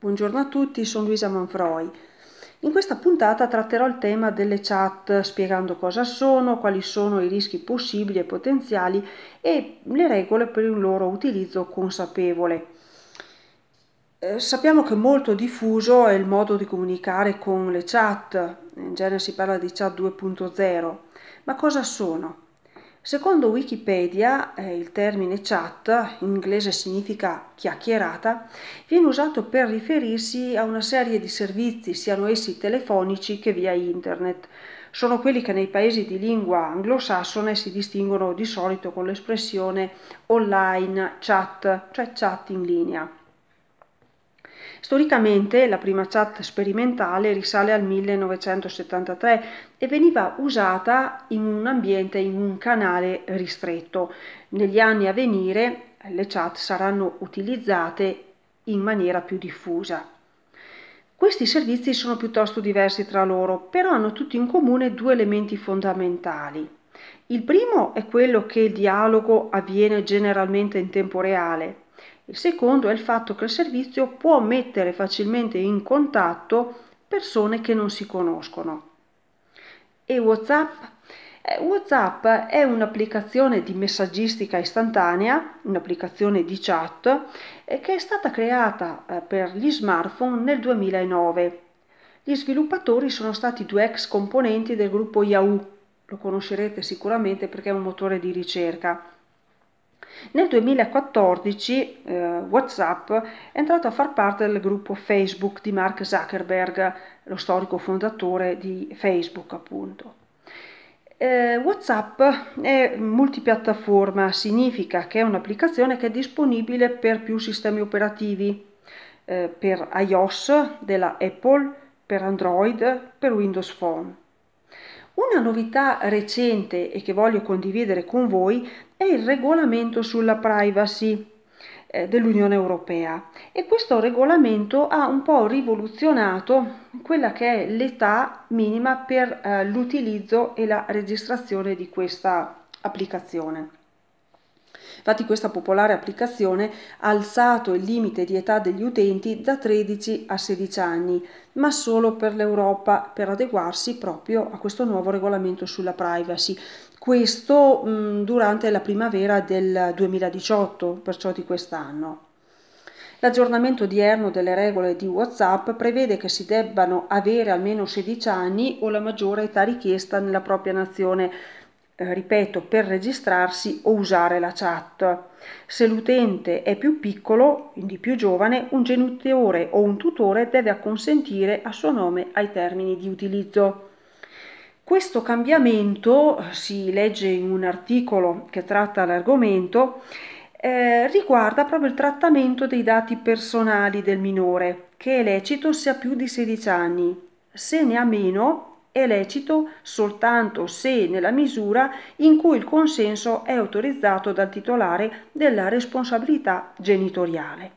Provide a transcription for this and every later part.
Buongiorno a tutti, sono Luisa Manfroi. In questa puntata tratterò il tema delle chat spiegando cosa sono, quali sono i rischi possibili e potenziali e le regole per il loro utilizzo consapevole. Sappiamo che molto diffuso è il modo di comunicare con le chat, in genere si parla di chat 2.0, ma cosa sono? Secondo Wikipedia, il termine chat, in inglese significa chiacchierata, viene usato per riferirsi a una serie di servizi, siano essi telefonici che via internet. Sono quelli che nei paesi di lingua anglosassone si distinguono di solito con l'espressione online chat, cioè chat in linea. Storicamente la prima chat sperimentale risale al 1973 e veniva usata in un ambiente, in un canale ristretto. Negli anni a venire le chat saranno utilizzate in maniera più diffusa. Questi servizi sono piuttosto diversi tra loro, però hanno tutti in comune due elementi fondamentali. Il primo è quello che il dialogo avviene generalmente in tempo reale. Il secondo è il fatto che il servizio può mettere facilmente in contatto persone che non si conoscono. E WhatsApp? WhatsApp è un'applicazione di messaggistica istantanea, un'applicazione di chat, che è stata creata per gli smartphone nel 2009. Gli sviluppatori sono stati due ex componenti del gruppo Yahoo, lo conoscerete sicuramente perché è un motore di ricerca. Nel 2014 WhatsApp è entrato a far parte del gruppo Facebook di Mark Zuckerberg, lo storico fondatore di Facebook appunto. WhatsApp è multipiattaforma, significa che è un'applicazione che è disponibile per più sistemi operativi, per iOS della Apple, per Android, per Windows Phone. Una novità recente e che voglio condividere con voi è il regolamento sulla privacy dell'Unione Europea e questo regolamento ha un po' rivoluzionato quella che è l'età minima per l'utilizzo e la registrazione di questa applicazione. Infatti questa popolare applicazione ha alzato il limite di età degli utenti da 13 a 16 anni, ma solo per l'Europa, per adeguarsi proprio a questo nuovo regolamento sulla privacy. Questo durante la primavera del 2018, perciò di quest'anno. L'aggiornamento odierno delle regole di WhatsApp prevede che si debbano avere almeno 16 anni o la maggiore età richiesta nella propria nazione, ripeto, per registrarsi o usare la chat. Se l'utente è più piccolo, quindi più giovane, un genitore o un tutore deve acconsentire a suo nome ai termini di utilizzo. Questo cambiamento, si legge in un articolo che tratta l'argomento, riguarda proprio il trattamento dei dati personali del minore, che è lecito se ha più di 16 anni. Se ne ha meno, è lecito soltanto se nella misura in cui il consenso è autorizzato dal titolare della responsabilità genitoriale.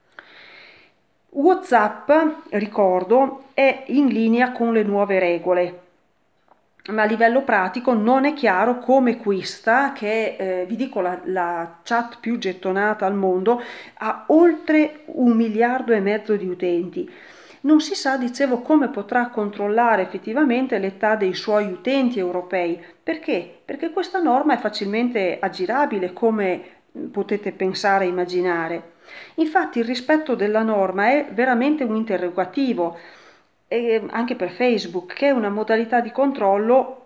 WhatsApp, ricordo, è in linea con le nuove regole, ma a livello pratico non è chiaro come questa, che vi dico la chat più gettonata al mondo, ha oltre 1,5 miliardi di utenti. Non si sa, dicevo, come potrà controllare effettivamente l'età dei suoi utenti europei. Perché? Perché questa norma è facilmente aggirabile, come potete pensare e immaginare. Infatti il rispetto della norma è veramente un interrogativo e anche per Facebook, che è una modalità di controllo,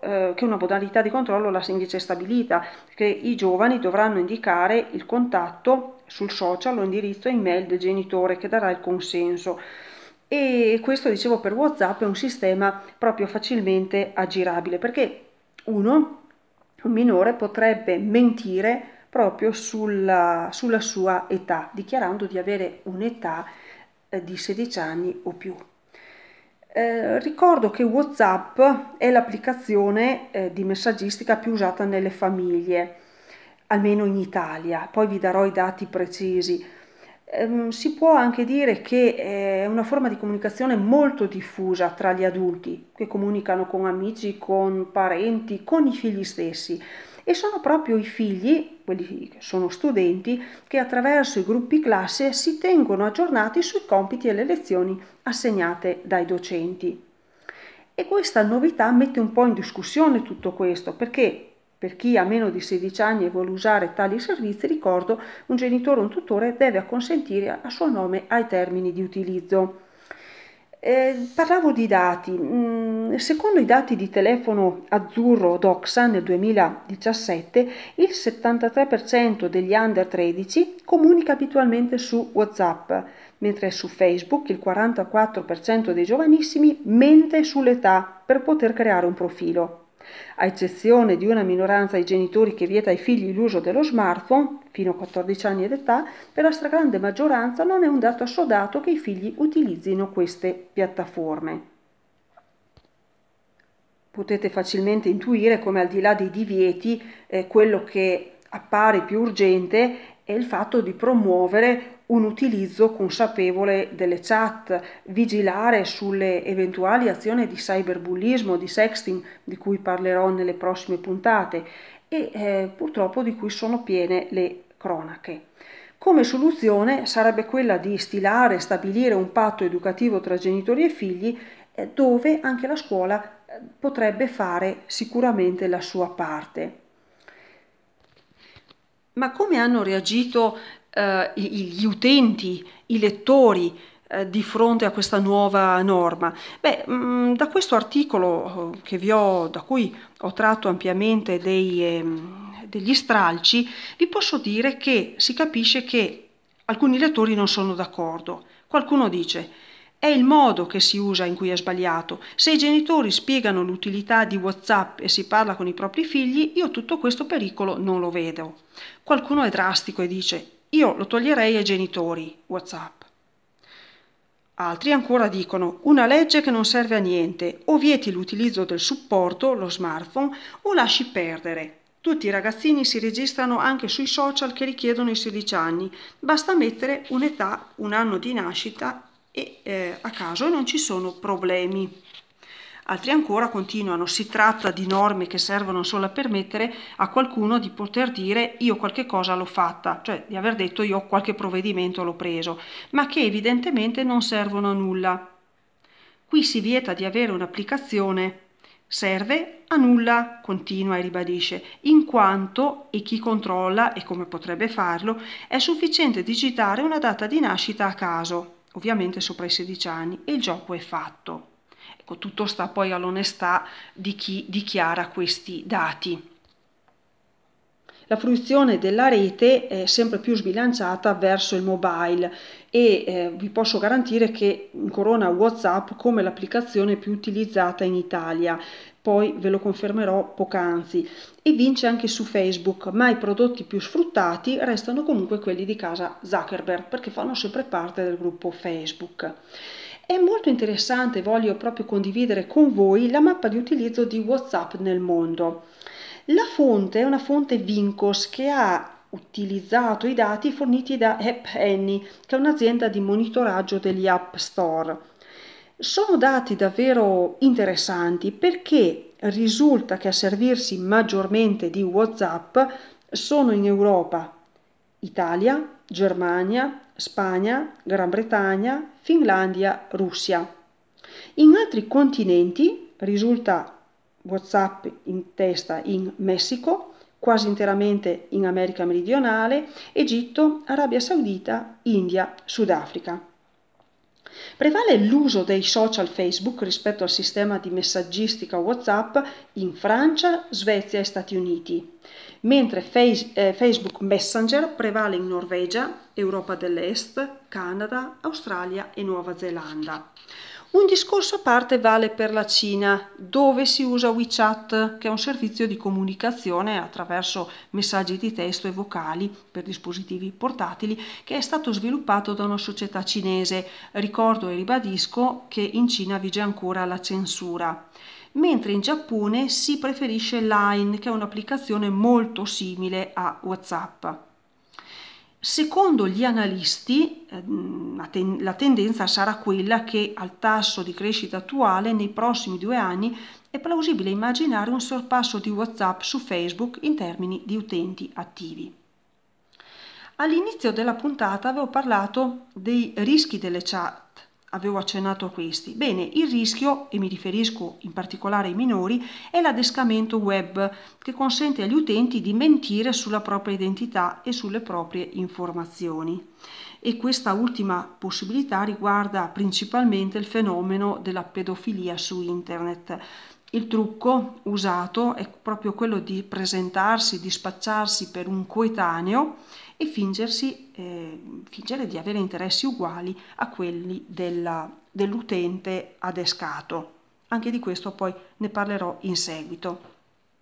l'ha invece stabilita, che i giovani dovranno indicare il contatto sul social o indirizzo email del genitore che darà il consenso. E questo, dicevo, per WhatsApp è un sistema proprio facilmente aggirabile, perché un minore potrebbe mentire proprio sulla sua età, dichiarando di avere un'età di 16 anni o più. Ricordo che WhatsApp è l'applicazione di messaggistica più usata nelle famiglie, almeno in Italia, poi vi darò i dati precisi. Si può anche dire che è una forma di comunicazione molto diffusa tra gli adulti, che comunicano con amici, con parenti, con i figli stessi e sono proprio i figli, quelli che sono studenti, che attraverso i gruppi classe si tengono aggiornati sui compiti e le lezioni assegnate dai docenti. E questa novità mette un po' in discussione tutto questo, perché per chi ha meno di 16 anni e vuole usare tali servizi, ricordo, un genitore o un tutore deve acconsentire a suo nome ai termini di utilizzo. Parlavo di dati. Secondo i dati di telefono azzurro Doxa nel 2017, il 73% degli under 13 comunica abitualmente su WhatsApp, mentre su Facebook il 44% dei giovanissimi mente sull'età per poter creare un profilo. A eccezione di una minoranza di genitori che vieta ai figli l'uso dello smartphone, fino a 14 anni d'età, per la stragrande maggioranza non è un dato assodato che i figli utilizzino queste piattaforme. Potete facilmente intuire come, al di là dei divieti, quello che appare più urgente è il fatto di promuovere un utilizzo consapevole delle chat, vigilare sulle eventuali azioni di cyberbullismo, di sexting, di cui parlerò nelle prossime puntate e purtroppo di cui sono piene le cronache. Come soluzione sarebbe quella di stilare e stabilire un patto educativo tra genitori e figli, dove anche la scuola potrebbe fare sicuramente la sua parte. Ma come hanno reagito gli utenti, i lettori di fronte a questa nuova norma? Da questo articolo da cui ho tratto ampiamente degli stralci, vi posso dire che si capisce che alcuni lettori non sono d'accordo. Qualcuno dice: è il modo che si usa in cui è sbagliato. Se i genitori spiegano l'utilità di WhatsApp e si parla con i propri figli, io tutto questo pericolo non lo vedo. Qualcuno è drastico e dice: io lo toglierei ai genitori, WhatsApp. Altri ancora dicono: una legge che non serve a niente, o vieti l'utilizzo del supporto, lo smartphone, o lasci perdere. Tutti i ragazzini si registrano anche sui social che richiedono i 16 anni, basta mettere un'età, un anno di nascita e a caso e non ci sono problemi. Altri ancora continuano: si tratta di norme che servono solo a permettere a qualcuno di poter dire io qualche cosa l'ho fatta, cioè di aver detto io qualche provvedimento l'ho preso, ma che evidentemente non servono a nulla. Qui si vieta di avere un'applicazione. Serve a nulla, continua e ribadisce, in quanto, e chi controlla e come potrebbe farlo, è sufficiente digitare una data di nascita a caso, ovviamente sopra i 16 anni, e il gioco è fatto. Ecco, tutto sta poi all'onestà di chi dichiara questi dati. La fruizione della rete è sempre più sbilanciata verso il mobile e vi posso garantire che incorona WhatsApp come l'applicazione più utilizzata in Italia. Poi ve lo confermerò poc'anzi, e vince anche su Facebook, ma i prodotti più sfruttati restano comunque quelli di casa Zuckerberg, perché fanno sempre parte del gruppo Facebook. È molto interessante, voglio proprio condividere con voi la mappa di utilizzo di WhatsApp nel mondo. La fonte è una fonte Vincos che ha utilizzato i dati forniti da App Annie, che è un'azienda di monitoraggio degli App Store. Sono dati davvero interessanti perché risulta che a servirsi maggiormente di WhatsApp sono in Europa Italia, Germania, Spagna, Gran Bretagna, Finlandia, Russia. In altri continenti risulta WhatsApp in testa in Messico, quasi interamente in America meridionale, Egitto, Arabia Saudita, India, Sudafrica. Prevale l'uso dei social Facebook rispetto al sistema di messaggistica WhatsApp in Francia, Svezia e Stati Uniti, mentre Facebook Messenger prevale in Norvegia, Europa dell'Est, Canada, Australia e Nuova Zelanda. Un discorso a parte vale per la Cina, dove si usa WeChat, che è un servizio di comunicazione attraverso messaggi di testo e vocali per dispositivi portatili, che è stato sviluppato da una società cinese. Ricordo e ribadisco che in Cina vige ancora la censura, mentre in Giappone si preferisce Line, che è un'applicazione molto simile a WhatsApp. Secondo gli analisti, la tendenza sarà quella che al tasso di crescita attuale nei prossimi 2 anni è plausibile immaginare un sorpasso di WhatsApp su Facebook in termini di utenti attivi. All'inizio della puntata avevo parlato dei rischi delle chat, avevo accennato a questi. Bene, il rischio, e mi riferisco in particolare ai minori, è l'adescamento web, che consente agli utenti di mentire sulla propria identità e sulle proprie informazioni. E questa ultima possibilità riguarda principalmente il fenomeno della pedofilia su internet. Il trucco usato è proprio quello di presentarsi, di spacciarsi per un coetaneo e fingere di avere interessi uguali a quelli dell'utente adescato. Anche di questo poi ne parlerò in seguito.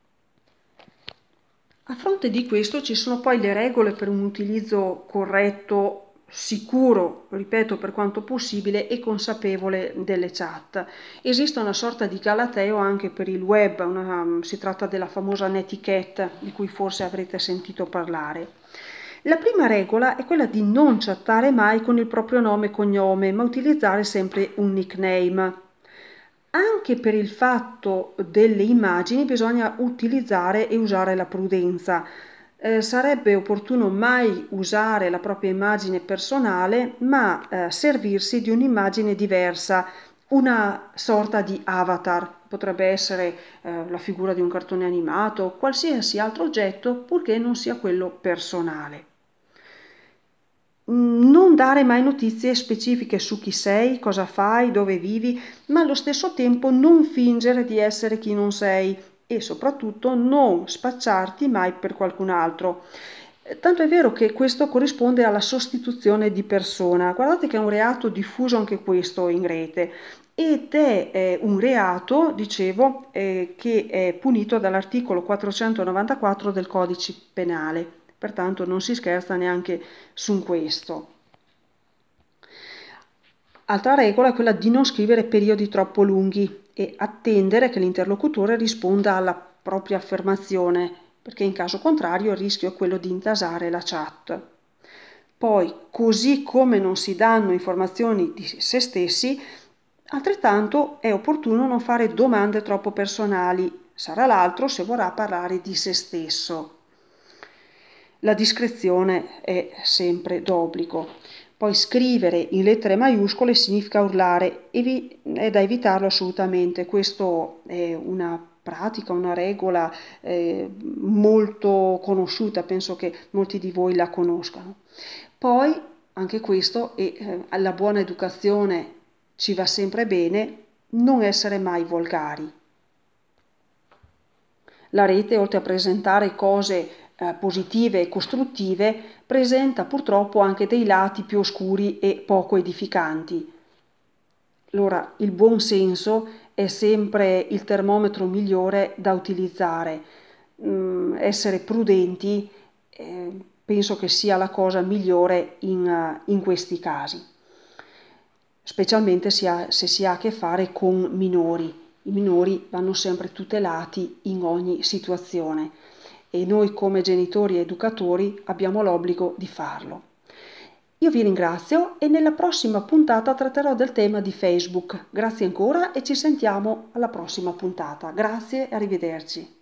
A fronte di questo ci sono poi le regole per un utilizzo corretto, sicuro, ripeto, per quanto possibile, e consapevole delle chat. Esiste una sorta di galateo anche per il web, si tratta della famosa netiquette di cui forse avrete sentito parlare. La prima regola è quella di non chattare mai con il proprio nome e cognome, ma utilizzare sempre un nickname. Anche per il fatto delle immagini bisogna utilizzare e usare la prudenza. Sarebbe opportuno mai usare la propria immagine personale, ma servirsi di un'immagine diversa, una sorta di avatar. Potrebbe essere la figura di un cartone animato, qualsiasi altro oggetto, purché non sia quello personale. Non dare mai notizie specifiche su chi sei, cosa fai, dove vivi, ma allo stesso tempo non fingere di essere chi non sei e soprattutto non spacciarti mai per qualcun altro. Tanto è vero che questo corrisponde alla sostituzione di persona. Guardate che è un reato diffuso anche questo in rete ed è un reato, dicevo, che è punito dall'articolo 494 del Codice Penale. Pertanto non si scherza neanche su questo. Altra regola è quella di non scrivere periodi troppo lunghi e attendere che l'interlocutore risponda alla propria affermazione, perché in caso contrario il rischio è quello di intasare la chat. Poi, così come non si danno informazioni di se stessi, altrettanto è opportuno non fare domande troppo personali, sarà l'altro se vorrà parlare di se stesso. La discrezione è sempre d'obbligo. Poi scrivere in lettere maiuscole significa urlare, è da evitarlo assolutamente. Questo è una pratica, una regola molto conosciuta, penso che molti di voi la conoscano. Poi anche questo, alla buona educazione ci va sempre bene, non essere mai volgari. La rete, oltre a presentare cose positive e costruttive, presenta purtroppo anche dei lati più oscuri e poco edificanti. Allora, il buon senso è sempre il termometro migliore da utilizzare. Essere prudenti penso che sia la cosa migliore in questi casi, specialmente se si ha a che fare con minori. I minori vanno sempre tutelati in ogni situazione e noi come genitori e educatori abbiamo l'obbligo di farlo. Io vi ringrazio e nella prossima puntata tratterò del tema di Facebook. Grazie ancora e ci sentiamo alla prossima puntata. Grazie e arrivederci.